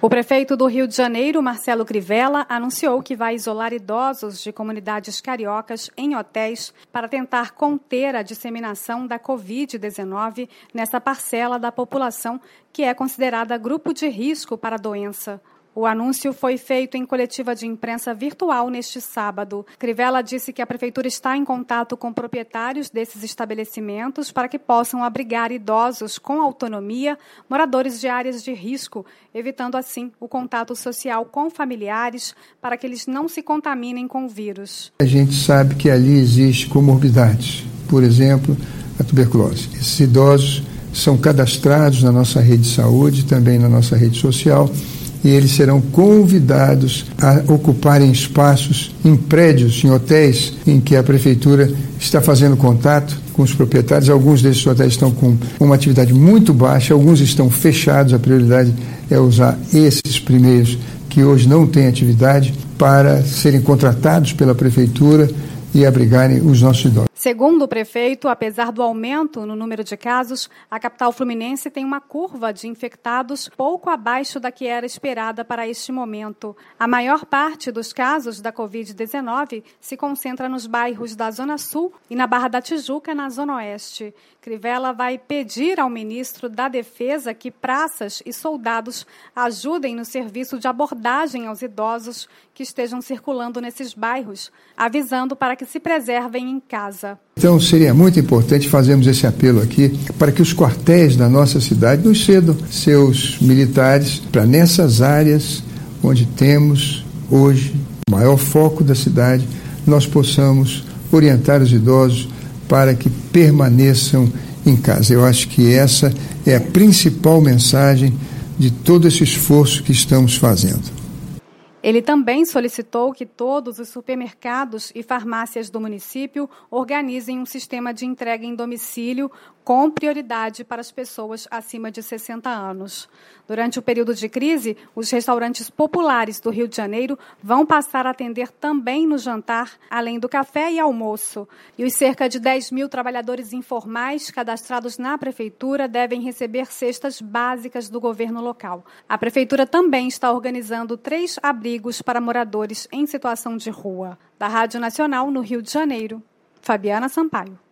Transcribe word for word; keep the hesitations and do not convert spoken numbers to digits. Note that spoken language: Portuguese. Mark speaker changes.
Speaker 1: O prefeito do Rio de Janeiro, Marcelo Crivella, anunciou que vai isolar idosos de comunidades cariocas em hotéis para tentar conter a disseminação da covid dezenove nessa parcela da população que é considerada grupo de risco para a doença. O anúncio foi feito em coletiva de imprensa virtual neste sábado. Crivella disse que a prefeitura está em contato com proprietários desses estabelecimentos para que possam abrigar idosos com autonomia, moradores de áreas de risco, evitando assim o contato social com familiares para que eles não se contaminem com o vírus.
Speaker 2: A gente sabe que ali existe comorbidades, por exemplo, a tuberculose. Esses idosos são cadastrados na nossa rede de saúde, também na nossa rede social, e eles serão convidados a ocuparem espaços em prédios, em hotéis, em que a prefeitura está fazendo contato com os proprietários. Alguns desses hotéis estão com uma atividade muito baixa, alguns estão fechados. A prioridade é usar esses primeiros que hoje não têm atividade para serem contratados pela prefeitura e abrigarem os nossos idosos.
Speaker 1: Segundo o prefeito, apesar do aumento no número de casos, a capital fluminense tem uma curva de infectados pouco abaixo da que era esperada para este momento. A maior parte dos casos da covid dezenove se concentra nos bairros da Zona Sul e na Barra da Tijuca, na Zona Oeste. Crivella vai pedir ao ministro da Defesa que praças e soldados ajudem no serviço de abordagem aos idosos que estejam circulando nesses bairros, avisando para que se preservem em casa.
Speaker 2: Então seria muito importante fazermos esse apelo aqui para que os quartéis da nossa cidade nos cedam seus militares para nessas áreas onde temos hoje o maior foco da cidade, nós possamos orientar os idosos para que permaneçam em casa. Eu acho que essa é a principal mensagem de todo esse esforço que estamos fazendo.
Speaker 1: Ele também solicitou que todos os supermercados e farmácias do município organizem um sistema de entrega em domicílio com prioridade para as pessoas acima de sessenta anos. Durante o período de crise, os restaurantes populares do Rio de Janeiro vão passar a atender também no jantar, além do café e almoço. E os cerca de dez mil trabalhadores informais cadastrados na prefeitura devem receber cestas básicas do governo local. A prefeitura também está organizando três abrigos para moradores em situação de rua. Da Rádio Nacional, no Rio de Janeiro, Fabiana Sampaio.